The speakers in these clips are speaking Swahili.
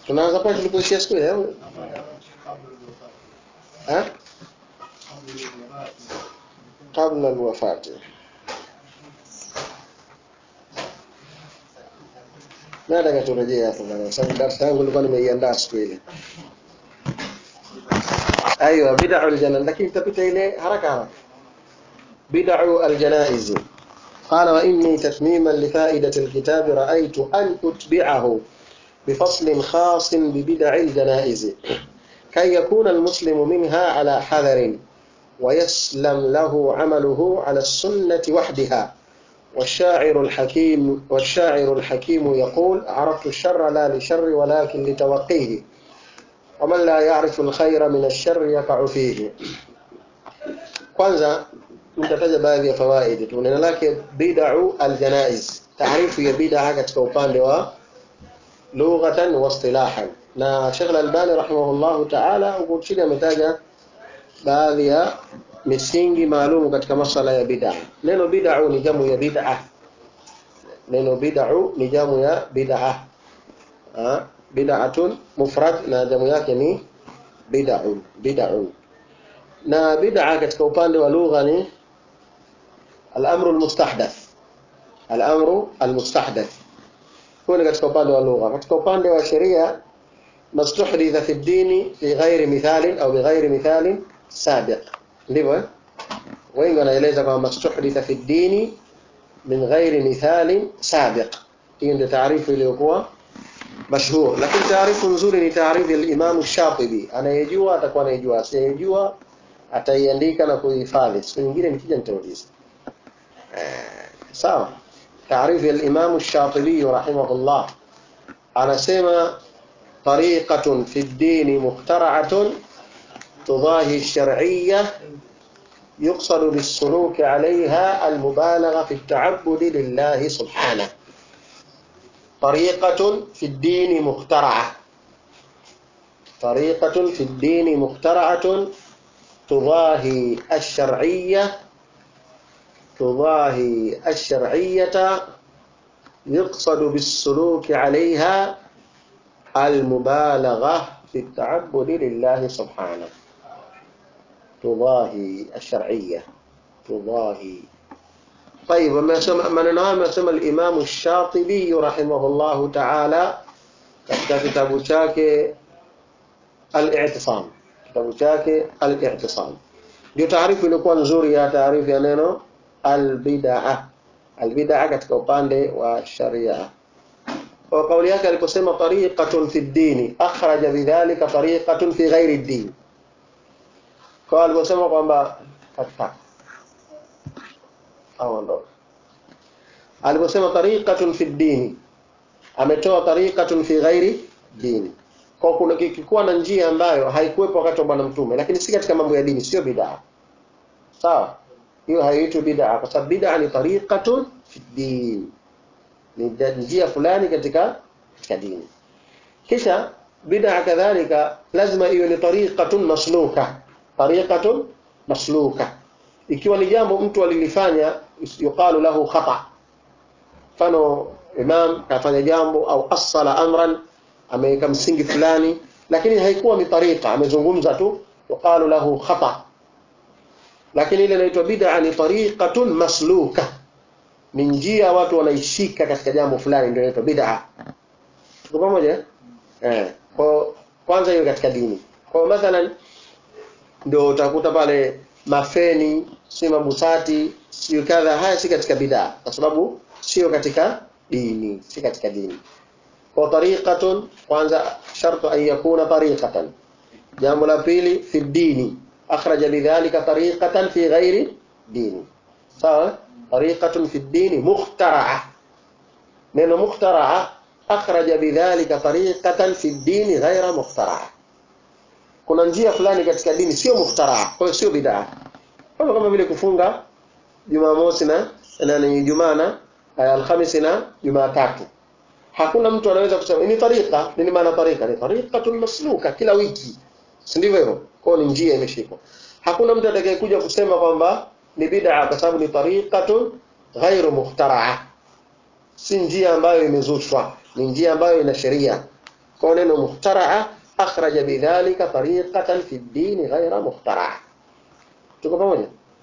tunaanza pale tulipoishia siku ile au kabla alwafati. Nataka turejee hapo bwana, sababu darasa yangu nilikuwa nimeiandaa siku ile. Aiyo, bid'ul janaiz, lakini tapita ile haraka. Bid'ul janaiz. قال وإني تتميما لفائدة الكتاب رأيت أن أتبعه بفصل خاص ببدع الجنائز كي يكون المسلم منها على حذر ويسلم له عمله على السنة وحدها. والشاعر الحكيم يقول عرفت الشر لا لشر ولكن لتوقيه ومن لا يعرف الخير من الشر يقع فيه. kwanza nitataja baadhi ya fawaidi tu. Neno lake bid'u aljanaiz, taarifu ya bid'a katika upande wa lughatan wa istilahan, na Sheikh Al-Albani rahimahullahu ta'ala huko chini ametaja baadhi ya misingi maalum katika masuala ya bid'a. Neno bid'u ni jamu ya bid'a. Neno bid'u ni jamu ya bid'a. Bid'atun mufrad na jamu yake ni bid'un. Bid'un. Na bid'a katika upande wa lugha ni al-amru al-mustahdath. Al-amru al-mustahdath. Kwa katika upande wa lugha. Katika upande wa sheria mastuhditha fi ad-din fi ghairi mithalin au bi ghairi mithalin sabiq. Ndivyo wengi wanaeleza kwamba mastuhditha fi ad-din min ghairi mithalin sabiq. Hii ndio taarifu iliyokuwa mashhur, lakini taarifu nzuri ni taarifu ya Imam Shatibi. Anayejua atakuwa anayejua, asiyejua ataiandika na kuhifadhi. Siku nyingine nikija nitauliza. Sawa. Taarifu ya Imam Shatibi rahimahullah anasema tariqatun fi ad-din mukhtara'atun tudahi ash-shar'iyyah يقصد بالسلوك عليها المبالغة في التعبد لله سبحانه. طريقة في الدين مخترعة. طريقة في الدين مخترعة تضاهي الشرعية يقصد بالسلوك عليها المبالغة في التعبد لله سبحانه. تضاهي الشرعية. تضاهي. طيب ما سمى الإمام الشاطبي رحمه الله تعالى katika kitabu chake al-i'tisam. Kitabu chake al-i'tisam ndio taarifu ilikuwa nzuri ya taarifu ya neno al-bid'ah. Al-bid'ah katika upande wa sharia. Kwa kauli yake aliposema tariqatun fi ad-din akhraja bidhalika tariqatun fi ghairi ad-din. Kwa aliposema kwamba katika aliposema tariqatun fi ad-din ametoa tariqatun fi ghairi din. Kwa kuna kikikuwa na njia ambayo haikuwepo wakati wa Bwana Mtume, lakini si katika mambo ya dini, sio bid'a. Sawa? Hiyo haiitwi bid'a, kwa sababu bid'a ni tariqatun fi ad-din. Ni njia fulani katika dini. Kisha bid'a kadhalika lazima iwe ni tariqatun masluka. Tariqatun masluka. Ikiwa ni jambo mtu alilifanya yuqalu lahu khata. Mfano imam kafanya jambo au asala amran, ameweka msingi fulani lakini haikuwa ni tariqa, amezungumza tu, yuqalu lahu khata. Lakini ile inaitwa bid'a ni tariqatun masluka. Ni njia watu wanaishika katika jambo fulani, ndio inaitwa bid'a. Tuko pamoja? Kwa kwanza hiyo katika dini. Kwa mathalan ndio utakuta pale mafeni, si mabusati, si kadha, haya si katika bid'a kwa sababu sio katika dini, si katika dini. Kwa tariqatun kwanza shartu an yakuna tariqatan. Jambo la pili fi dini akhraja lidhalika tariqatan fi ghairi dini. Sawa? Tariqatun fi dini mukhtara'a. Neno mukhtara'a akhraja bidhalika tariqatan fi dini ghaira mukhtara'a. Kuna njia fulani katika dini sio mukhtara'a, kwa hiyo sio bid'a. Kama vile kufunga Jumamosi na Ijumaa na Alhamisi na Jumatatu. Hakuna mtu anaweza kusema ni tariqa. Nini maana tariqa? Ni tariqatul masluka kila wiki. Si ndivyo hivyo? Kwa ni njia imeshikwa. Hakuna mtu atakayekuja kusema kwamba ni bid'a kwa sababu ni tariqatun ghairu mukhtara'a. Si njia ambayo imezushwa, ni njia ambayo ina sheria. kwa neno muhtara'a akhraja bidhalika tariqatan fi ad-din ghayra muhtara'a. Tuko pamoja?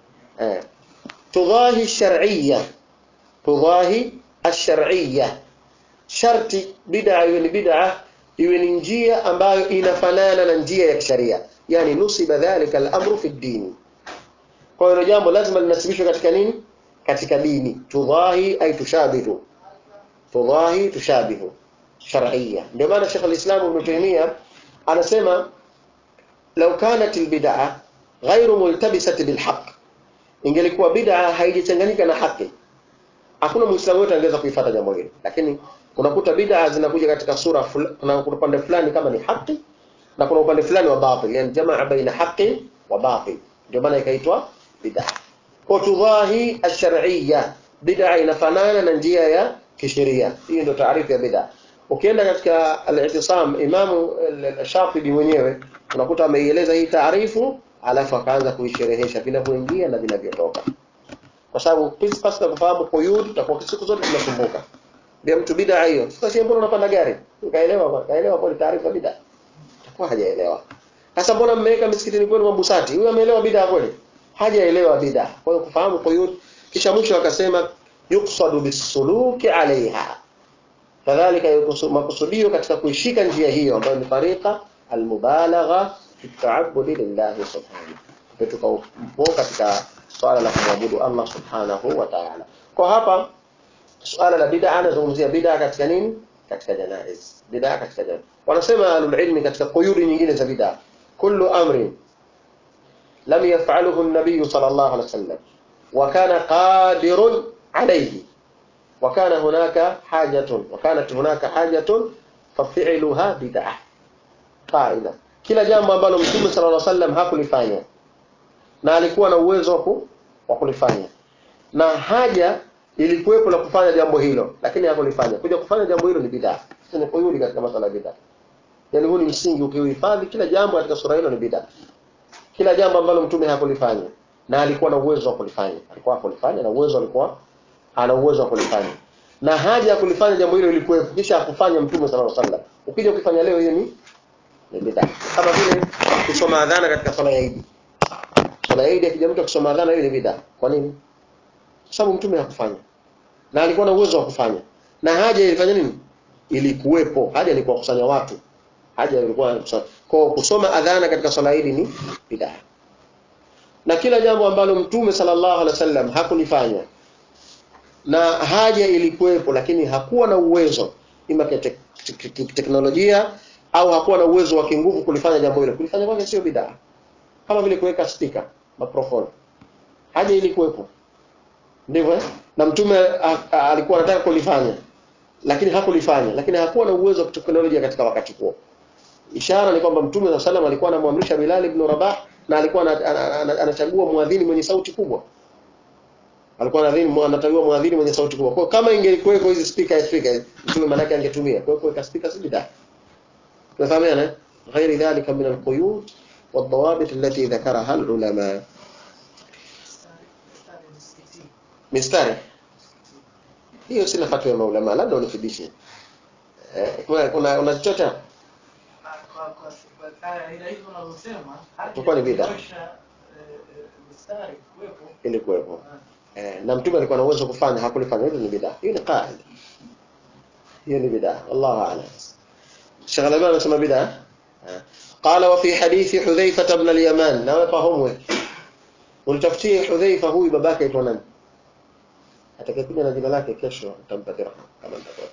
Tudahi ash-shar'iyya, tudahi ash-shar'iyya, sharti bid'a iwe ni bid'a iwe ni njia ambayo inafanana na njia ya kisharia, yani nusiba dhalika al-amru fi ad-din. Kwa hiyo jambo lazima linasibishwe katika nini? Katika dini. Tudahi ay tushabihu, tudahi tushabihu shar'iyya. Ndio maana Sheikh al-Islam Ibn Taymiyyah anasema law kanat al-bid'a ghayru multabisati bil haqq, ingelikuwa bid'a haijachanganyika na haki, hakuna muislamu yote angeweza kuifuata jambo hili. Lakini unakuta bid'a zinakuja katika sura kuna upande fulani kama ni haki na kuna upande fulani wa batil, yani jamaa baina haki wa batil, ndio maana ikaitwa bid'a. Kwa tudhahi ash-shar'iyya, bid'a inafanana na njia ya kisheria. Hii ndio taarifu ya bid'a. Ukienda katika al-i'tisam, Imam al-Shafi'i mwenyewe unakuta ameieleza hii taarifu, alafu akaanza kuisherehesha vinavyoingia na vinavyotoka. Kwa sababu pasi kufahamu quyud tutakuwa siku zote tunasumbuka. Ndio mtu bid'a hiyo. Sasa mbona unapanda gari? Kaelewa kwa taarifa bid'a. Takuwa hajaelewa. Sasa mbona mmeweka misikitini kwenu mabusati? Huyu ameelewa bid'a kweli? Hajaelewa bid'a. Kwa hiyo kufahamu quyud, kisha mwisho akasema yuqsadu bisuluki alaiha. Kadhalika makusudio katika kuishika njia hiyo ambayo ni tariqa almubalagha fi ta'abbud lillahi subhanahu. Tuko katika swala la kumwabudu Allah subhanahu wa ta'ala. Kwa hapa swala la bid'a anazungumzia bid'a katika nini? Katika janaiz. Bid'a katika janaiz. Wanasema ahlul ilmi katika quyudi nyingine za bid'a, kullu amrin lam yaf'aluhu an-nabiy sallallahu alayhi wasallam wa kana qadirun alayhi wa kana hunaka hajatun fafi'luha bid'ah. Qaida, kila jambo ambalo Mtume sallallahu alayhi wasallam hakulifanya na alikuwa na uwezo wa kulifanya na haja ilikuwepo la kufanya jambo hilo lakini hakulifanya, kuja kufanya jambo hilo ni bid'ah. Sisi ni kuyuli katika masuala ya bid'ah. Yani huu ni msingi, ukihifadhi kila jambo katika sura hilo ni bid'ah. Kila jambo ambalo Mtume hakulifanya na alikuwa na uwezo wa kulifanya, alikuwa kulifanya na uwezo, alikuwa ana uwezo wa kulifanya na haja ya kulifanya jambo hilo ilikuwepo, kisha akufanya Mtume sallallahu alaihi wasallam, ukija ukifanya leo hiyo ni bid'ah. Kama vile kusoma adhana katika swala ya Eid. Swala ya Eid akija mtu kusoma adhana hiyo ni bid'ah. Kwa nini? Kwa sababu Mtume hakufanya na alikuwa na uwezo wa kufanya na haja ilifanya nini? Ilikuwepo. Haja ilikuwa kusanya watu, haja ilikuwa kwa kusoma adhana katika swala hili ni bid'ah. Na kila jambo ambalo Mtume sallallahu alaihi wasallam hakulifanya na haja ilikuwepo lakini hakuwa na uwezo ima teknolojia au hakuwa na uwezo wa kinguvu kulifanya jambo hilo, kulifanya kwake sio bid'ah. Kama vile kuweka speaker, microphone, haja ilikuwepo, ndivyo na Mtume alikuwa anataka kulifanya lakini hakulifanya, lakini hakuwa na uwezo wa teknolojia katika wakati huo. Ishara ni kwamba Mtume sallallahu alaihi wasallam alikuwa anamwamrisha Bilal ibn Rabah na alikuwa anachagua muadhini mwenye sauti kubwa. Alikuwa anatagua muadhini mwenye sauti kubwa. Kwa kama ingelikuwa hizo speaker Mtume manake angetumia. Kwa hiyo kuweka speaker si bid'ah. Tunafahamana? Ghairi dhalika min al-quyud wad-dawabit allati dhakaraha al-ulama. Mistari hiyo sina fatwa ya maulama, labda unifidishe. Kuna chochote kwa ni bid'ah mistari kuwepo ili kuwepo na Mtume alikuwa na uwezo kufanya, hakulifanya, hiyo ni bid'ah. Hiyo ni qaida, hiyo ni bid'ah. Allahu a'lam. Sheikh Al-Albani anasema bid'ah. Qala wa fi hadithi Hudhayfa ibn al-Yaman, na wafahamu ulitafutie Hudhayfa huyu babake aitwa nani? Atakayepiga na jina lake kesho utampatia rahma kama ndio.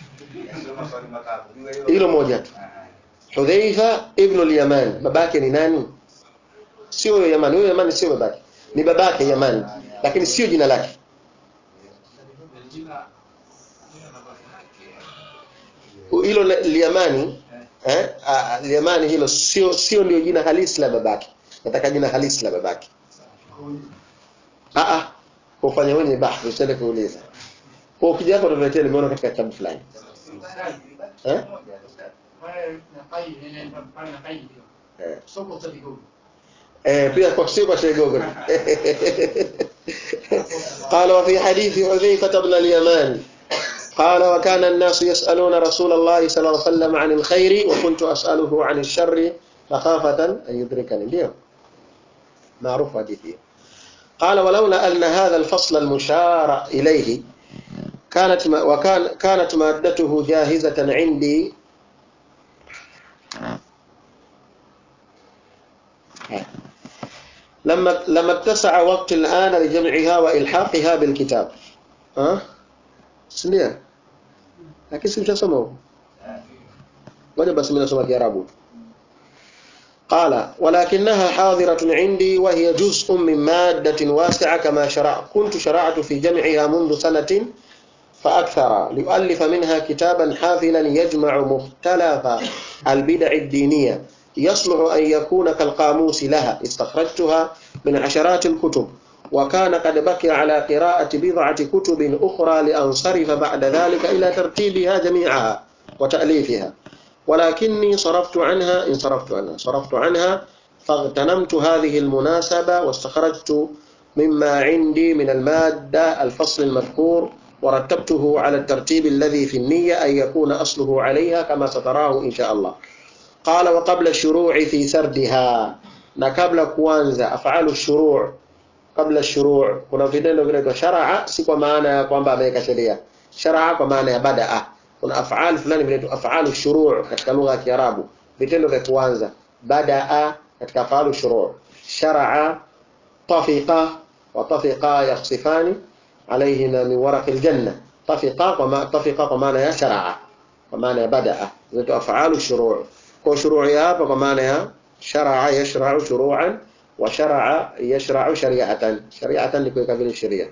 Hilo moja tu. Hudhayfa ibn al-Yaman, babake ni nani? Sio Yaman, huyo Yaman sio babake. Ni babake Yaman, lakini sio jina lake. Hilo Yamani Yamani hilo sio ndio jina halisi la babake. Nataka jina halisi la babake. Kufanya wewe bahthi usende kuuliza. Kwa ukija hapo tutaletea nimeona katika kitabu fulani. Pia kwa sio kwa Shegogo. قال وفي حديث حذيفة بن اليمان قال وكان الناس يسألون رسول الله صلى الله عليه وسلم عن الخير وكنت أسأله عن الشر مخافة أن يدركني. اليوم معروف حديثي. قال ولولا أن هذا الفصل المشار إليه كانت مادته جاهزة عندي لما اتسع وقت الآن لجمعها وإلحاقها بالكتاب. سنيا لكن سمعوا وجب اسمنا سمع كيرابو. قال ولكنها حاضرة عندي وهي جزء من مادة واسعة كما كنت شرعت في جمعها منذ سنة فأكثر لألف منها كتابا حافلا يجمع مختلف البدع الدينية يصلح أن يكون كالقاموس لها. استخرجتها من عشرات الكتب وكان قد بقي على قراءة بضعة كتب أخرى لأنصرف بعد ذلك إلى ترتيبها جميعها وتأليفها، ولكني صرفت عنها فاغتنمت هذه المناسبة واستخرجت مما عندي من المادة الفصل المذكور ورتبته على الترتيب الذي في النية أن يكون أصله عليها كما ستراه إن شاء الله. قال وقبل الشروع في سردها قبل kuanza أفعال الشروع قبل الشروع kuna vitendo vinaitwa shar'a, si kwa maana ya kwamba ameweka sheria. Shar'a kwa maana ya badaa. Kuna af'al fulani vinaitwa af'alu shuru' katika lugha ya Kiarabu, vitendo vya kuanza. Badaa katika af'alu shuru', shar'a, tafiqa wa tafiqa yakhsifani alayhima min waraqil janna. Tafiqa kwa maana ya shar'a, kwa maana ya badaa, vinaitwa af'alu shuru'. Kwa shuru'i hapa kwa maana ya shar'a yashra'u shuru'an wa shar'a yashra'u shari'atan. Shari'atan ni kuweka vile sheria.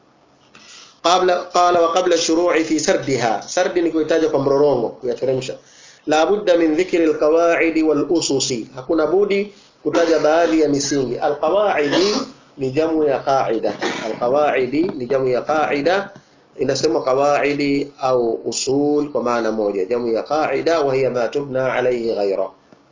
قال وقبل الشروع في سردها. سرد ni kuitaja kwa mrorongo, kuyateremsha. La budda min dhikri alqawaid walusus. Hakuna budi kutaja baadhi ya misingi. Alqawaid ni jamu ya qaida. Alqawaid ni jamu ya qaida, inasema qawaid au usul kwa maana moja. Jamu ya qaida wa hiya ma tubna alayhi ghayra.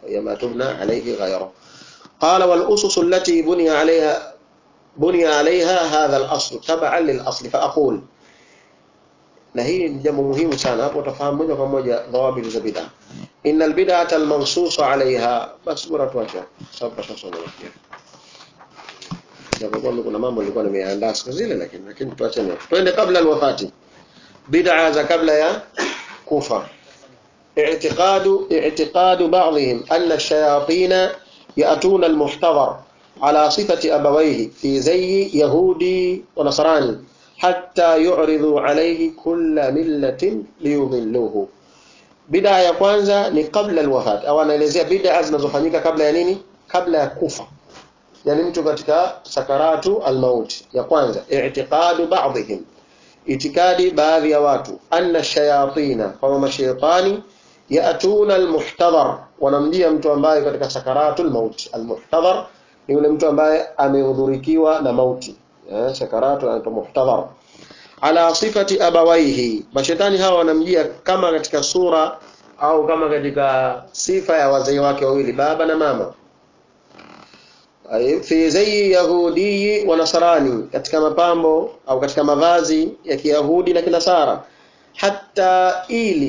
قال والأسس التي بني عليها هذا الأصل تبعا للأصل. فأقول na hii ni jambo muhimu sana, hapo utafahamu moja kwa moja dhawabi za bid'a. Innal bid'ata al-mansusa 'alayha, bas bora tuache sababu tutasoma pia. Japo kuna mambo nilikuwa nimeandaa siku zile, lakini tuache leo. Twende kabla al-wafati. Bid'a za kabla ya kufa. i'tiqadu ba'dihim anna ash-shayatin ya'tuna al-muhtadhar ala sifati abawayhi fi zayyi yahudi wa nasrani hatta yu'ridu alayhi kulla millatin liyudhilluhu. Bid'a ya kwanza ni kabla alwafat, au anaelezea bid'a zinazofanyika kabla ya nini? Kabla ya kufa, yani mtu katika sakaratu almaut. Ya kwanza i'tiqadu ba'dihim, itikadi baadhi ya watu, anna shayatina, kama mashaitani, ya'tuna almuhtadhar, wanamjia mtu ambaye katika sakaratu almaut. Almuhtadhar ni yule mtu ambaye amehudhurikiwa na mauti. Sakaratu anaitwa muhtadhar. Ala sifati abawaihi, mashaitani hawa wanamjia kama katika sura au kama katika sifa ya wazee wake wawili, baba na mama. Fi zayyi yahudi wa nasrani, katika mapambo au katika mavazi ya Kiyahudi na Kinasara. Hatta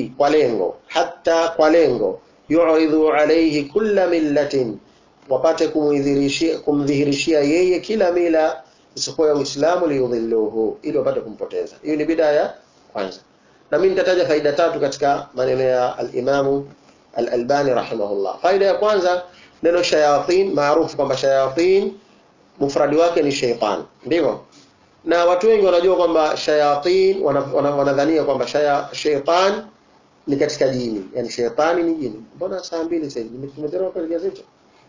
kwa lengo yu'ridhu alayhi kulla millatin, wapate kumdhihirishia yeye kila mila isipokuwa ya Uislamu, liyudhilluhu, ili wapate kumpoteza. Hiyo ni bid'a ya kwanza. Na mimi nitataja faida tatu katika maneno ya al-Imam al-Albani rahimahullah. Faida ya kwanza, neno shayatin, maarufu kwamba shayatin mufradi wake ni shaytan, ndivyo? Na watu wengi wanajua kwamba shayatin, wanadhania kwamba shaytan ni katika jini, yani shaytani ni jini. Mbona saa 2 sasa hivi tumetoka kwa gazeti?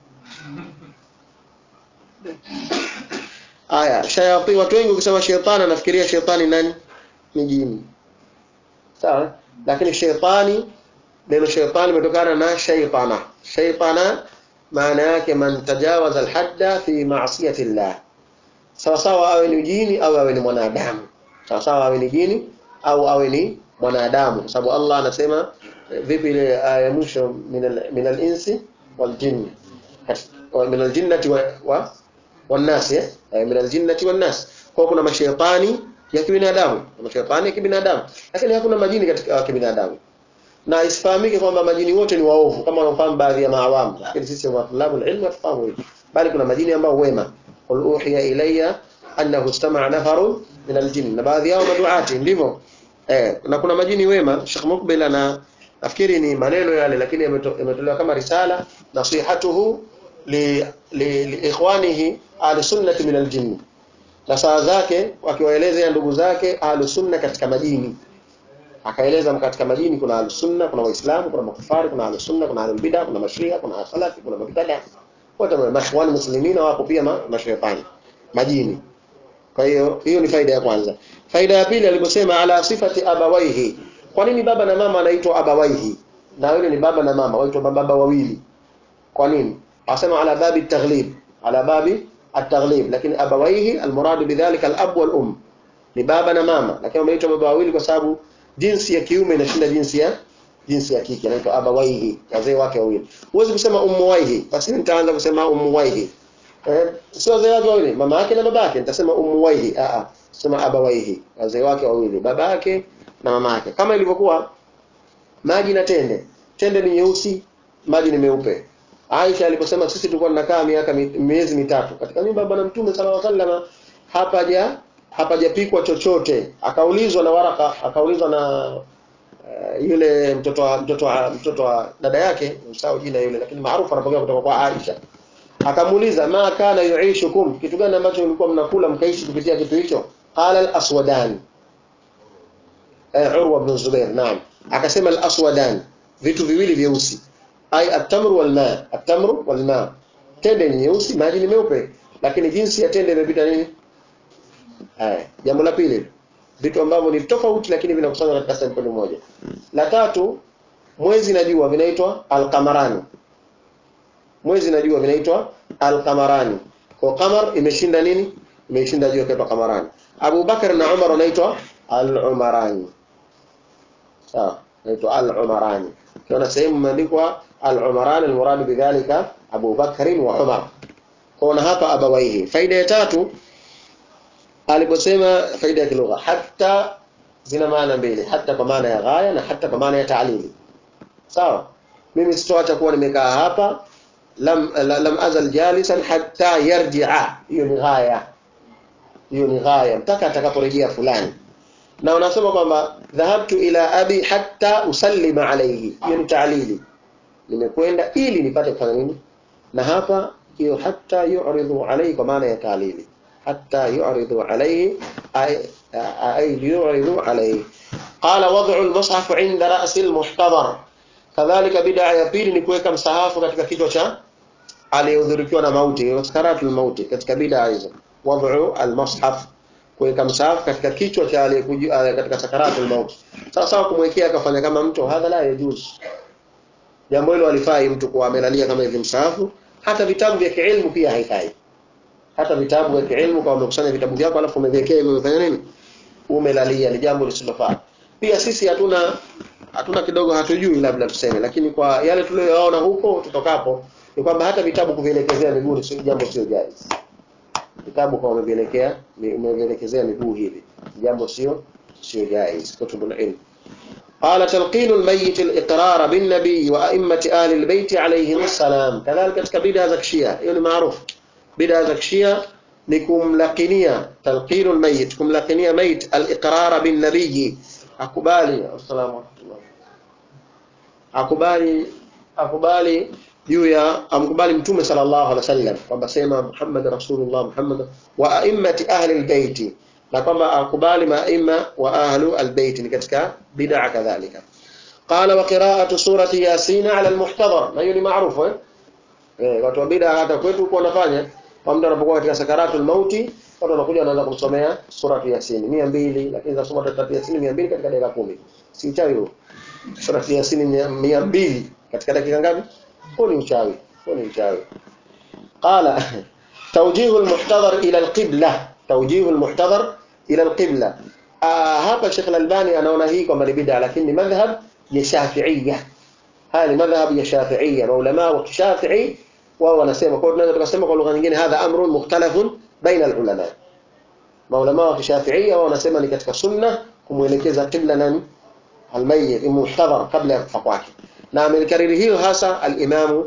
Aya, shayatin, watu wengi ukisema shaytani anafikiria shaytani nani? Ni jini. Sawa? Lakini shaytani, neno shaytani limetokana na shaytana. Shaytana maana yake man tajawaza al-hadda fi ma'siyati Allah. Sawa awe ni jini au awe ni mwanadamu. Sawa awe ni jini au awe ni mwanadamu, kwa sababu Allah anasema vipi ile aya mwisho, min al-insi wal jinni, min al-jinnati wan nas, min al-jinnati wan nas. Kwa kuna mashaitani ya kibinadamu, mashaitani ya kibinadamu, lakini hakuna majini katika kibinadamu. Na isifahamike kwamba majini wote ni waovu kama wanafahamu baadhi ya maawamu, lakini sisi wa tulabul ilm tufahamu hivi, bali kuna majini ambao wema. Qul uhiya ilayya annahu istama'a nafarun min aljinn, na baadhi yao maduati ndivyo. Na kuna majini wema. Sheikh Mukbil nafikiri ni maneno yale, lakini yametolewa kama risala nasihatuhu li ikhwanihi ahlusunnah min aljinn, na saa zake wakiwaeleza ndugu zake ahlusunna katika majini. Akaeleza katika majini kuna ahlusunna, kuna waislamu, kuna makufari, kuna ahlusunna, kuna ahlul bid'ah, kuna mashia, kuna salafi, kuna mubtada, wote mashwani muslimina wapo pia mashaitani majini. Kwa hiyo ni faida ya kwanza. Faida ya pili aliposema ala sifati abawaihi, kwa nini baba na mama anaitwa abawaihi na wale ni baba na mama waitwa baba wawili? Kwa nini? Asema ala babi at-taghlib, ala babi at-taghlib, lakini abawaihi almurad bidhalika al-ab wal-um, ni baba na mama, lakini wameitwa baba wawili kwa sababu jinsi ya kiume inashinda jinsi ya kike, inaitwa abawaihi, wazee wake wawili. Huwezi kusema ummuwaihi, basi nitaanza kusema ummuwaihi. Sio wazee wake wawili, mama yake na baba yake, nitasema ummuwaihi. Sema abawaihi, wazee wake wawili, baba yake na mama yake. Kama ilivyokuwa maji na tende. Tende ni nyeusi, maji ni meupe. Aisha aliposema sisi tulikuwa tunakaa miezi mitatu katika nyumba ya Bwana Mtume sallallahu alaihi wasallam, hapajapikwa chochote. Akaulizwa na Waraka, akaulizwa na yule mtoto wa dada yake, msao jina yule, lakini maarufu anapokea kutoka kwa Aisha. Akamuuliza ma kana yuishukum, kitu gani ambacho mlikuwa mnakula mkaishi kupitia kitu hicho? Qala al-aswadan, Urwa ibn Zubair. Naam, akasema al-aswadan, vitu viwili vyeusi, ai at-tamru wal ma, at-tamru wal ma. Tende ni nyeusi, maji ni meupe, lakini jinsi ya tende imepita nini? Jambo la pili, vitu ambavyo ni tofauti lakini vinakusanywa katika sample moja. La tatu, mwezi na jua vinaitwa al-qamarani. Mwezi na jua vinaitwa al-qamarani. Kwa qamar imeshinda nini? Imeshinda jua kwa qamarani. Abu Bakar na Umar wanaitwa al-umarani. Sawa, inaitwa al-umarani. Kuna sehemu imeandikwa al-umarani, al-murad bidhalika Abu Bakar wa Umar. Kwa hapa abawaihi. Faida ya tatu aliposema faida ya kilugha, hatta zina maana mbili, hatta kwa maana ya ghaya na hatta kwa maana ya ta'lili. Sawa, mimi sitoacha kuwa nimekaa hapa, lam azal jalisan hatta yarji'a, hiyo ni ghaya, mpaka atakaporejea fulani. Na unasema kwamba dhahabtu ila abi hatta usallima alayhi, hiyo ni ta'lili, nimekwenda ili nipate kufanya nini. Na hapa hiyo hatta yu'ridu alayhi kwa maana ya ta'lili, حتى يعرض عليه أي يعرض عليه. قال وضع المصحف عند رأس المحتضر، كذلك بدعة ya pili ni kuweka msahafu katika kichwa cha aliyehudhurikiwa na mauti, sakaratul mauti. Katika bid'a hizo wad'u al-mushaf, kuweka msahafu katika kichwa cha aliyekuja katika sakaratul mauti. Sasa kumwekea akafanya kama mtu, hadha la yajuz. Jambo hilo alifai mtu kwa amelalia kama hivi msahafu. Hata vitabu vya kielimu pia haifai. Hata vitabu vya kielimu kama umekusanya vitabu vyako alafu umeviwekea hivyo, umefanya nini? Umelalia, ni jambo lisilofaa. Pia sisi hatuna kidogo, hatujui labda tuseme, lakini kwa yale tuliyoona huko tutokapo ni kwamba hata vitabu kuvielekezea miguu sio jambo, sio jaiz. Vitabu kwa umevielekezea miguu hivi, jambo sio jaiz. Kutubul ilm. قال تلقين الميت الإقرار بالنبي وأئمة آل البيت عليهم السلام، كذلك katika bid'a za Shia, hiyo ni maarufu. Bid'a za Shia ni kumlakinia talqinul mayit, kumlakinia mayit al-iqrar bin nabiy, akubali juu ya amkubali mtume sallallahu alaihi wasallam kwamba sema Muhammad rasulullah Muhammad wa a'immati ahli al-bait, na kwamba akubali maima wa ahlu al-bait, ni katika bid'a kadhalika. Qala wa qira'atu surati yasin ala al-muhtadhar, na hiyo ni maarufu watu wa bid'a hata kwetu kwa wanafanya. Kwa mtu anapokuwa katika sakaratul mauti, watu wanakuja wanaanza kumsomea surati Yasin 200, lakini za soma surati Yasin 200 katika dakika 10. Si uchawi huo? Surati Yasin 200 katika dakika ngapi? Huo ni uchawi. Qala tawjihu al-muhtadhar ila al-qibla, tawjihu al-muhtadhar ila al-qibla. Hapa Sheikh Al-Albani anaona hii kwamba ni bid'a, lakini madhhab ya Shafi'iyya. Haya ni madhhab ya Shafi'iyya, maulama wa Shafi'i wao wanasema. Kwa tunaweza tukasema kwa lugha nyingine, hadha amrun mukhtalafun baina al-ulama. Maulama wa Shafi'ia wao wanasema ni katika sunna kumuelekeza qibla nani almayyit muhtadhar kabla ya kufa kwake. Na amelikariri hiyo hasa al-Imam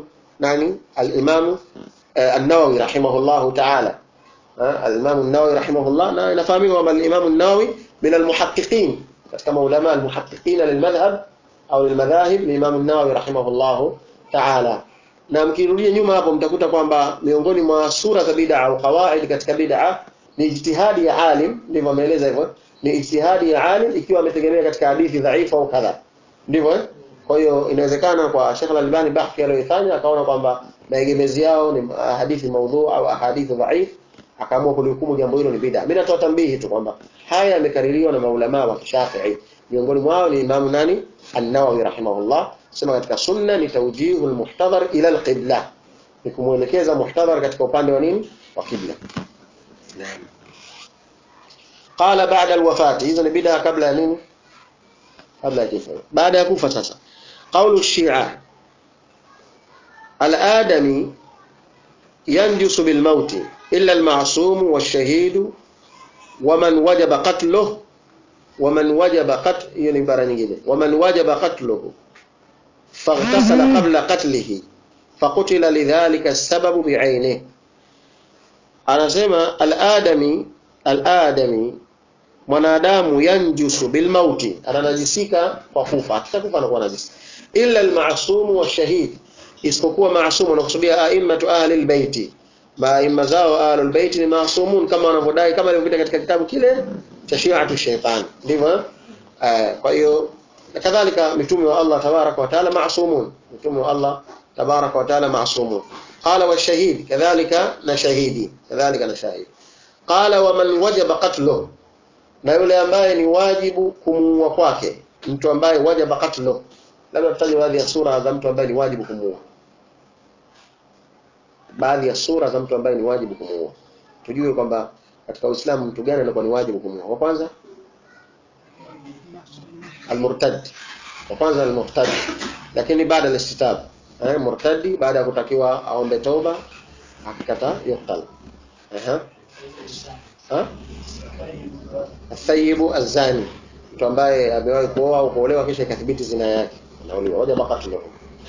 an-Nawawi rahimahullahu ta'ala. Al-Imam an-Nawawi rahimahullah, na inafahamika kwamba al-Imam an-Nawawi min al-muhaqqiqin, katika maulama al-muhaqqiqin lil-madhhab au lil-madhahib, al-Imam an-Nawawi rahimahullahu ta'ala. Na mkirudia nyuma hapo mtakuta kwamba miongoni mwa sura za bid'a au qawaid katika bid'a ni ijtihadi ya alim, ndivyo ameeleza hivyo, ni ijtihadi ya alim ikiwa ametegemea katika hadithi dhaifu au kadha, ndivyo. Kwa hiyo inawezekana kwa Sheikh Al-Albani bahthi aliyofanya akaona kwamba maegemezi yao ni hadithi maudhu au hadithi dhaif, akaamua kulihukumu jambo hilo ni bid'a. Mimi natoa tambihi tu kwamba haya yamekaririwa na maulama wa Shafi'i, miongoni mwao ni Imam nani An-Nawawi rahimahullah, sema katika sunna ni tawjihul muhtadhar ila al-qibla, ni kumuelekeza muhtadhar katika upande wa nini wa qibla. Naam. Qala ba'da al-wafati, hizo ni bid'a kabla ya nini? Kabla ya kifo. Baada ya kufa sasa. Qawlu Shia al-adami yanjusu bil maut illa al-ma'sum wash-shahid wa man wajaba qatluhu wa man wajaba hiyo ni ibara nyingine, wa man wajaba qatluhu faghtasala qabla qatlihi faqutila lidhalika as-sabab bi'aynihi. Anasema al-adami mwanadamu yanjusu bil mauti, ananajisika kwa kufa, akishakufa anakuwa najisi, illa al-ma'sum wash-shahid, isipokuwa ma'sum, anakusudia a'immatu ahli al-baiti, ma'imma zao ahli al-baiti ni ma'sumun kama wanavyodai, kama ilivyokuja katika kitabu kile cha Shi'atu Shaytan, ndivyo. Kwa hiyo kadhalika mitume wa Allah tabaraka wa taala ma'sumun, mitume wa Allah tabaraka wa taala ma'sumun. Qala wa shahid kadhalika na shahidi, kadhalika na shahidi. Qala wa man wajaba qatluhu, na yule ambaye ni wajibu kumuua kwake, mtu ambaye wajaba qatluhu. Labda tutaje baadhi ya sura za mtu ambaye ni wajibu kumuua, baadhi ya sura za mtu ambaye ni wajibu kumuua, tujue kwamba katika Uislamu mtu gani anakuwa ni wajibu kumuua. Wa kwanza al-murtad, wa kwanza al-murtad, lakini baada al-istitab, murtadi baada ya kutakiwa aombe toba, akikata yuqtal. Athayibu azani, mtu ambaye amewahi kuoa au kuolewa kisha ikathibiti zina yake, anauliwa, wajaba qatluhu.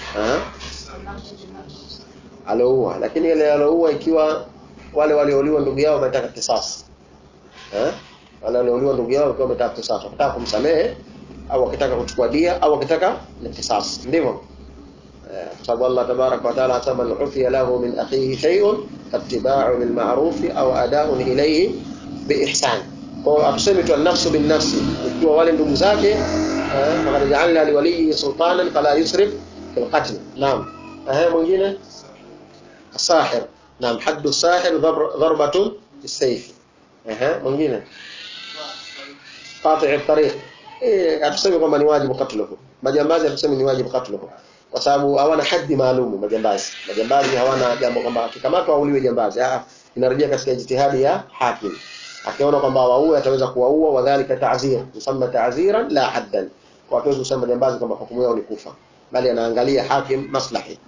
Aloua, lakini ile aloua ikiwa wale waliouliwa ndugu yao wametaka kisasi, wale waliouliwa ndugu yao wakiwa wametaka kisasi, wakitaka kumsamehe au wakitaka kuchukua dia au wakitaka kisasi, ndivyo. Sababu Allah tabaraka wa taala asema al-ufiya lahu min akhihi shay'un fattiba'u bil ma'ruf au ada'un ilayhi bi ihsan. Kwa atuseme tu an-nafsu bin nafsi, ikiwa wale ndugu zake faqad ja'alna li waliyyi sultanan fala yusrif fil qatl. Naam. Mwingine as-sahir, naam, haddu as-sahir darbatun bis-sayf. Mwingine qati' at-tariq, atuseme kwamba ni wajibu qatluhu. Majambazi atuseme ni wajibu qatluhu kwa sababu hawana haddi maalumu. Majambazi hawana jambo kwamba akikamatwa auliwe jambazi, inarejea katika jitihadi ya hakim, akiona kwamba waue ataweza kuwaua, wadhālika ta'zir, yusamma ta'ziran la haddan, kwa hivyo kusema jambazi kwamba hukumu yao ni kufa, bali anaangalia hakim maslahi.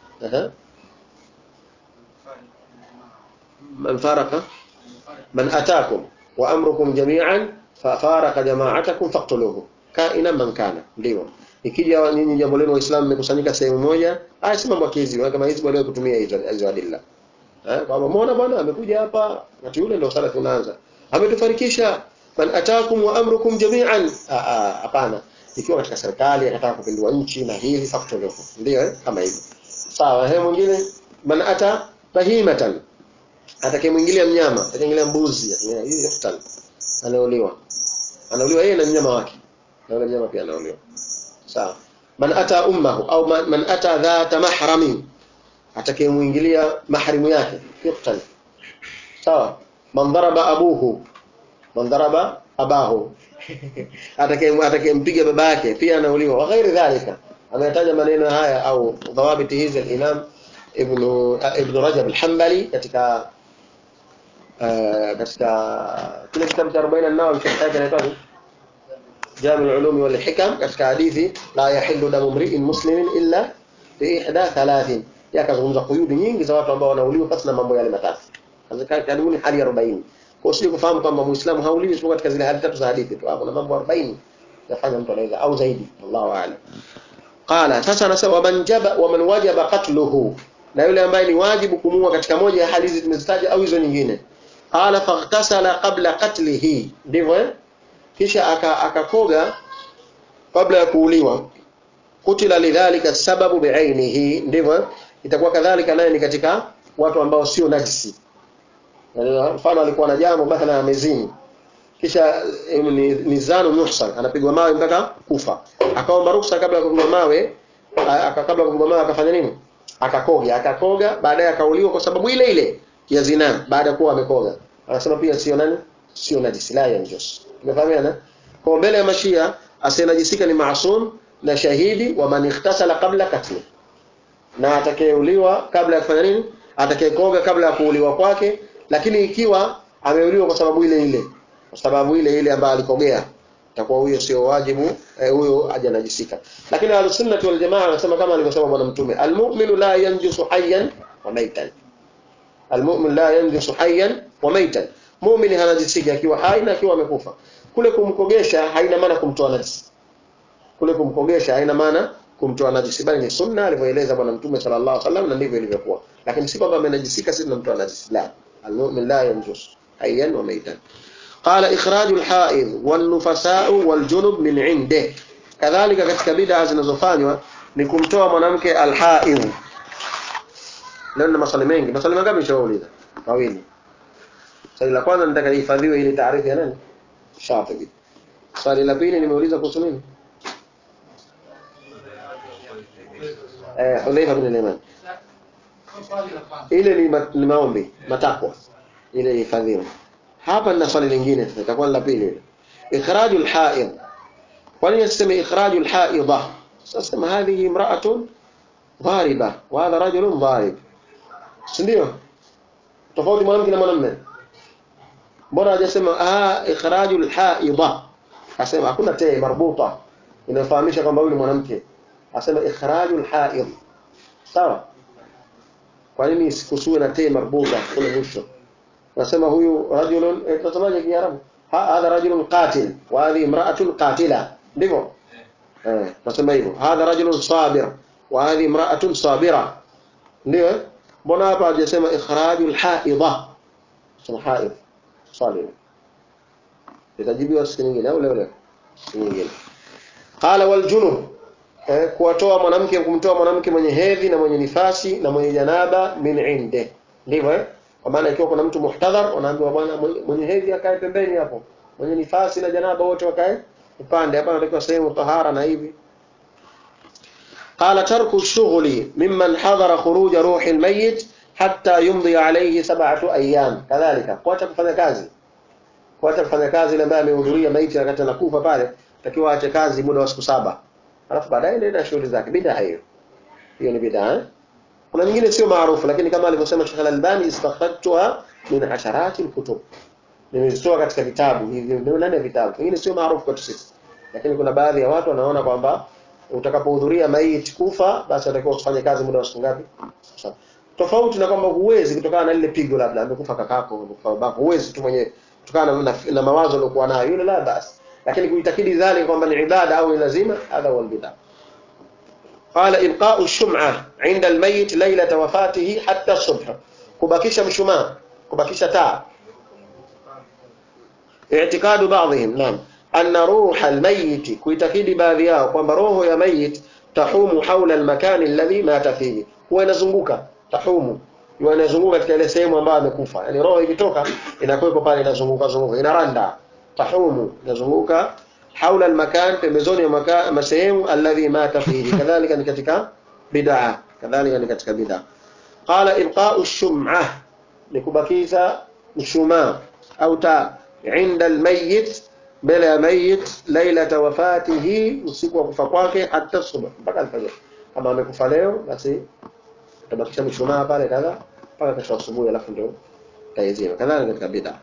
Man faraka man ataakum wa amrukum jami'an fa faraka jama'atakum faqtuluhu kaina man kana, ndio. Ikija nyinyi jambo lenu Waislamu mmekusanyika sehemu moja, si mambo kizi kama hizi bado kutumia hizo adilla. Kwa muona bwana amekuja hapa wakati yule ndio sala tunaanza, ametufarikisha, man ataakum wa amrukum jami'an. Hapana, ikiwa katika serikali anataka kupindua nchi na hivi faqtuluhu, ndio kama hivi, sawa. Mwingine man ata bahimatan, atakayemwingilia mnyama, atakayeingilia mbuzi, hiyo yuqtal, anauliwa yeye na mnyama wake, na yule mnyama pia anauliwa, sawa. Man ata ummuhu au man ata dhata mahrami, atakayemuingilia mahrimu yake yuqtal, sawa. Man daraba abuhu, man daraba abahu, atakayempiga baba yake pia anauliwa, wa ghairi dhalika. Ametaja maneno haya au dhawabiti hizi al-Imam Ibn Rajab al-Hanbali katika kile kitabu cha 40 an-Nawawi kinaitwa Jami' al-Ulum wal Hikam, katika hadithi la yahillu damu mri'in muslimin illa bi ihda thalathin, yakazungumza kuyudi nyingi za watu ambao wanauliwa pasi na mambo yale matatu, karibuni hali 40. Kwa hiyo kufahamu kwamba Muislamu hauliwi isipokuwa katika zile hali tatu za hadithi tu. Hapo na mambo 40 yafanya mtu anaweza au zaidi. Allahu a'lam. Qala sasa anasema wa man wajaba qatluhu, na yule ambaye ni wajibu kumuua katika moja ya hali hizi tumezitaja au hizo nyingine. Qala faghtasala qabla qatlihi, ndivyo kisha akakoga kabla ya kuuliwa. Kutila lidhalika sababu bi'ainihi, ndivyo itakuwa kadhalika naye ni katika watu ambao sio najisi. Mfano alikuwa na jambo mathalan amezini, kisha ni zanu muhsan, anapigwa mawe mpaka kufa, akaomba ruhusa kabla ya kupigwa mawe, akafanya nini? Akakoga baadaye akauliwa kwa sababu ile ile ya zina baada ya kuwa amekoga. Anasema pia sio najisi, la yanjus. Umefahamiana? Kwa mbele ya Mashia asenajisika ni maasum na shahidi wa man ikhtasala qabla qatli, na atakayeuliwa kabla ya kufanya nini? Atakayekoga kabla ya kuuliwa kwake. Lakini ikiwa ameuliwa kwa sababu ile ile ambayo alikogea, itakuwa huyo sio wajibu, huyo hajanajisika. Lakini Ahlus-Sunnah wal Jamaa wanasema kama alivyosema bwana Mtume, al-mu'minu la yanjusu hayyan wa maitan. Al-mu'min la yanjusu hayyan wa maitan. Muumini hanajisika akiwa hai na akiwa amekufa. Kule kumkogesha haina maana kumtoa najisi. Bali ni sunna alivyoeleza bwana Mtume sallallahu alaihi wasallam, na ndivyo ilivyokuwa. Lakini si kwamba amenajisika sisi tunamtoa najisi, la. Al-mu'min la yanjus hayyan wa maitan. Qala ikhrajul haid wan nufasa'u wal junub min 'inde. Kadhalika katika bid'a zinazofanywa ni kumtoa mwanamke al-haid. Leo na maswali mengi. Maswali mangapi nishauliza? Mawili. Swali la kwanza nataka ihifadhiwe ile taarifa ya nani? Shafi'i. Swali la pili nimeuliza kuhusu nini? Hulaifa bin al-Yaman. Ile ni maombi, matakwa. Ile ihifadhiwe. Hapa nina swali lingine sasa, itakuwa la pili ile. Ikhrajul haid. Kwa nini nasema ikhrajul haidha? Sasa hadhihi imra'atun dhariba wa hadha rajulun dharib. Ndio? Tofauti mwanamke na mwanamume. Mbona hajasema ikhrajul haidha? Asema hakuna ta marbuta inafahamisha kwamba huyu ni mwanamke. Asema ikhrajul haid. Sawa? Kwa nini sikusuwe na ta marbuta kule mwisho? Nasema huyu rajulun, tunasemaje Kiarabu? Hadha rajulun qatil wa hadhi imra'atun qatila. Ndivyo? Nasema hivyo. Hadha rajulun sabir wa hadhi imra'atun sabira. Ndio? Mbona hapa hajasema ikhrajul haidha? Sema haid. Swali. Itajibiwa siku nyingine au leo nyingine. Qala wal junub, kumtoa mwanamke mwenye hedhi na mwenye nifasi na mwenye janaba min inde. Ndivyo kwa maana ikiwa kuna mtu muhtadhar wanaambiwa bwana mwenye hedhi akae pembeni hapo, mwenye nifasi na janaba wote wakae upande hapa, anatakiwa sehemu tahara na hivi. Qala tarku shughli mimman hadara khuruj ruhi almayyit hatta yumdi alayhi 7 ayyam. Kadhalika kuacha kufanya kazi ile ambaye amehudhuria maiti wakati anakufa pale, takiwa aache kazi muda wa siku 7. Alafu baadaye ndio shughuli zake. Bid'a hiyo ni bid'a. Kuna nyingine sio maarufu, lakini kama alivyosema Sheikh Al-Albani, istakhrajtuha min asharati al-kutub. Nimezitoa katika vitabu hivi, ndio ndani ya vitabu. Nyingine sio maarufu kwa sisi. Lakini kuna baadhi ya watu wanaona kwamba utakapohudhuria maiti kufa basi atakiwa kufanya kazi muda wa siku ngapi? Tofauti na kwamba huwezi kutokana na lile pigo, labda amekufa kakako, amekufa babako, huwezi tu mwenyewe kutokana na mawazo aliyokuwa nayo yule, la basi. Lakini kuitakidi dhali kwamba ni ibada au ni lazima, hadha huwa bid'a. Qala ilqa'u ash-shum'a 'inda al-mayyit laylata wafatihi hatta as-subh. Kubakisha mshumaa, kubakisha taa. I'tiqadu ba'dihim naam anna ruha al-mayyit, kuitakidi baadhi yao kwamba roho ya mayit tahumu hawla al-makan alladhi mata fihi, huwa inazunguka tahumu, inazunguka katika ile sehemu ambayo amekufa. Yani roho ikitoka inakuwepo pale, inazunguka inaranda, tahumu inazunguka haula al-makan, pembezoni ya sehemu alladhi mata fihi. Kadhalika ni katika bid'a, Qala ilqa'u ash-shum'ah, ni kubakiza mshumaa au taa 'inda al-mayyit, mbele ya mayit, lailata wafatihi, usiku wa kufa kwake, hatta subh, mpaka alfajr. Kama amekufa leo basi tabakisha mshumaa pale kadha mpaka kesho asubuhi, alafu ndio taizima. Kadhalika katika bid'a.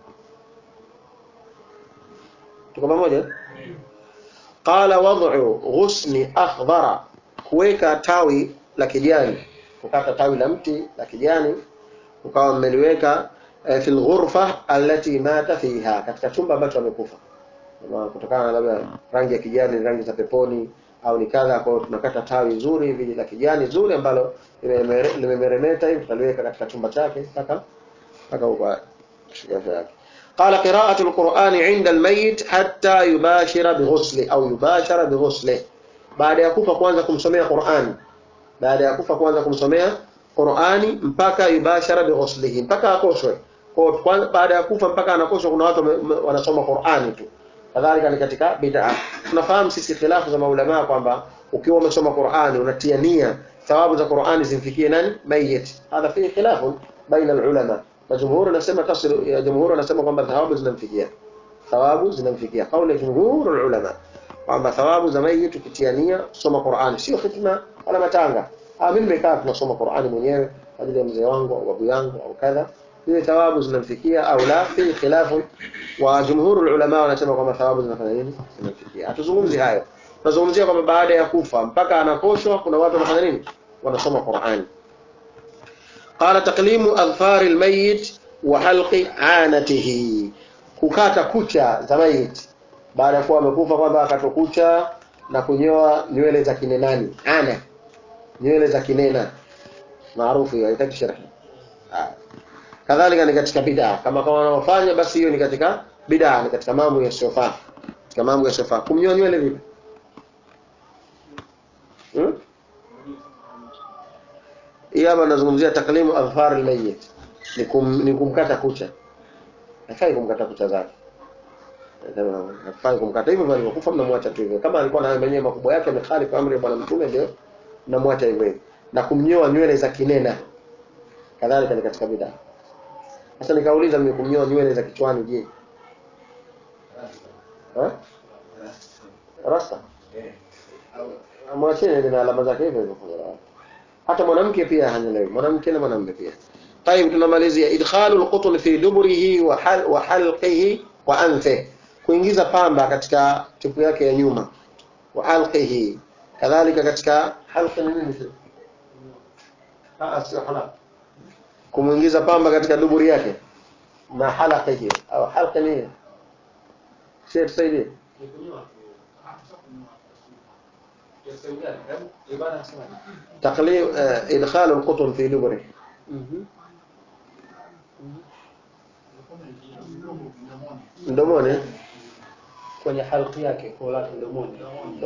Tuko pamoja? Qala wad'u ghusni akhdara, kuweka tawi la kijani, kukata tawi la mti la kijani ukawa mmeliweka fi alghurfa allati mata fiha, katika chumba ambacho amekufa. Kutokana na labda rangi ya kijani, rangi za peponi au ni kadha, kwa tunakata tawi nzuri hivi la kijani nzuri ambalo limemeremeta hivi, tutaliweka katika chumba chake mpaka huko shigafa yake. قال قراءة القرآن عند الميت حتى يباشر بغسله أو يباشر بغسله. baada ya kufa kwanza kumsomea Qur'ani, baada ya kufa kwanza kumsomea Qur'ani mpaka yubashara bighuslihi, mpaka akoshwe. Kwa baada ya kufa mpaka anakoshwa, kuna watu wanasoma Qur'ani tu, kadhalika ni katika bid'a. Tunafahamu sisi khilafu za maulama kwamba ukiwa umesoma Qur'ani unatia nia thawabu za Qur'ani zimfikie nani? Mayit. Hadha fi khilafu baina ulama. Jumhur anasema tasilu, ya jumhur anasema kwamba thawabu zinamfikia, thawabu zinamfikia. Kauli ya jumhur ulama kwamba thawabu za mayit ukitia nia kusoma Qur'ani, sio khitma wala matanga. Mimi nimekaa tunasoma Qur'ani mwenyewe kwa ajili ya mzee wangu au babu yangu au kadha, hizo thawabu zinamfikia au la? Fi khilafu, wa jumhur ulama wanasema kwamba thawabu zinafanya nini? Zinamfikia. Hatuzungumzi hayo, tunazungumzia kwamba baada ya kufa mpaka anakoshwa kuna watu wanafanya nini? Wanasoma Qur'ani. قال تقليم أظفار الميت وحلق عانته, kukata kucha za mayit baada ya kuwa amekufa, kwamba akatokucha na kunyoa nywele za kinenani. Ana nywele za kinena maarufu hiyo, haitaki sharhi. Kadhalika ni katika bid'a, kama wanaofanya basi hiyo ni katika bid'a, ni katika mambo yasiyofaa, katika mambo yasiyofaa. Kumnyoa nywele vipi? Hapa nazungumzia taklimu adhfar almayyit, ni kumkata kucha. Hafai kumkata kucha zake, hafai kumkata hivyo. Alikufa mnamwacha tu hivyo, kama alikuwa na mwenyewe makubwa yake amekhalifu amri ya Bwana Mtume, ndio mnamwacha hivyo. Na kumnyoa nywele za kinena kadhalika ni katika bid'a. Sasa nikauliza, mimi kumnyoa nywele za kichwani je? Rasta amwacheni na alama zake hivyo hivyo. Hata mwanamke pia hanyolewi, mwanamke na mwanamume pia. Tayeb, tunamalizia idkhalul qutn fi duburihi wa halqihi wa anfihi, kuingiza pamba katika tupu yake ya nyuma. Wa halqihi, kadhalika katika halqa ni nini? Sio halaq, kumuingiza pamba katika duburi yake na halqihi au halqa ni Sheikh Saidi. تقليل إدخال القطن في دبره. mdomoni kwenye halqi yake, kwa mdomoni.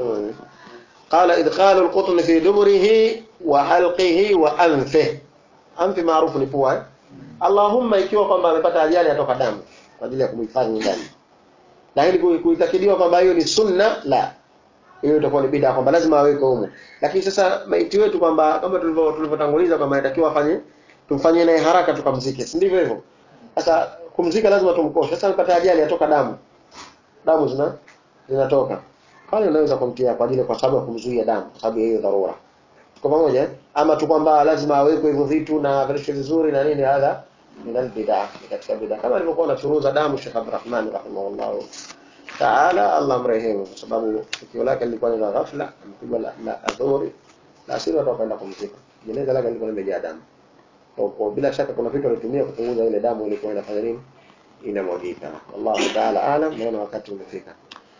قال إدخال القطن في دبره وحلقه وأنفه. أنف معروف ni pua. Allahumma ikiwa kwamba amepata ajali atoka damu kwa ajili ya kumhifadhi ndani, lakini kuitakidiwa kwamba hiyo ni sunna, la, hiyo itakuwa ni bid'a kwamba lazima aweke humo. Lakini sasa maiti wetu kwamba kama tulivyotanguliza kwamba inatakiwa tumfanyie naye haraka tukamzike, si ndivyo hivyo? Sasa kumzika lazima tumkoshe. Sasa amepata ajali atoka damu zinatoka pale, unaweza kumtia kwa ajili, kwa sababu ya kumzuia damu, kwa sababu hiyo dharura. Kwa pamoja, ama tu kwamba lazima awekwe hivyo vitu na vitu vizuri na nini, hadha ni bid'a, katika bid'a, kama alivyokuwa anachuruza damu Sheikh Abdurrahman rahimahullah ta'ala, Allah mrehemu, kwa sababu tukio lake lilikuwa ni la ghafla, mpigwa la adhuri, na sisi watu wakaenda kumzika. Jeneza lake lilikuwa limejaa damu. Kwa bila shaka kuna vitu alitumia kupunguza ile damu ilikuwa inafanya nini, inamwagika. Allahu ta'ala alam. Naona wakati umefika,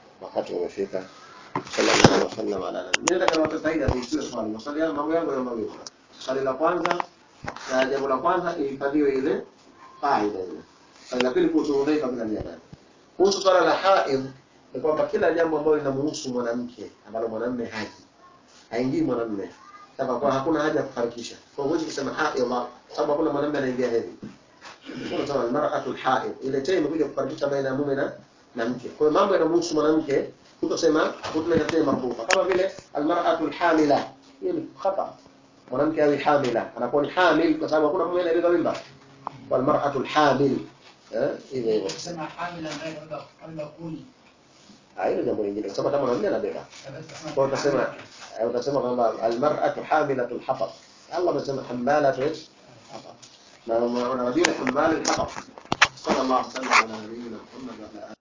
sallallahu alaihi wasallam ala nabii. Nenda kama utasaida kuhusu swali, maswali yangu mambo yangu na mawili. Swali la kwanza na jambo la kwanza ihifadhiwe ile faida ile. Swali la pili kuhusu udhaifa bila niaba. Kuhusu swala la haidh ni kwamba kila jambo ambalo linamhusu mwanamke ambalo mwanamume haingii mwanamume, sababu kwa hakuna haja ya kufarikisha. Kwa hiyo kusema haidh, sababu hakuna mwanamume anaingia hedhi. Kuna sawa mar'atul haidh, ile tena imekuja kufarikisha baina ya mume na mke. Kwa hiyo mambo yanamhusu mwanamke kutusema kutuletea marfuqa, kama vile almar'atul hamila, hiyo ni khata. Mwanamke awe hamila anakuwa ni hamil kwa sababu hakuna mume anayebeba mimba. Walmar'atul hamil ile kusema hamila ndio kwamba kuni hayo jambo lingine, kwa sababu kama mwanamume anabeba. Kwa utasema kwamba almar'atu hamilatul hatab. Allah amesema hamalatul hatab, na unajua hamalatul hatab. Sallallahu alaihi wasallam ala nabiyina Muhammad wa ala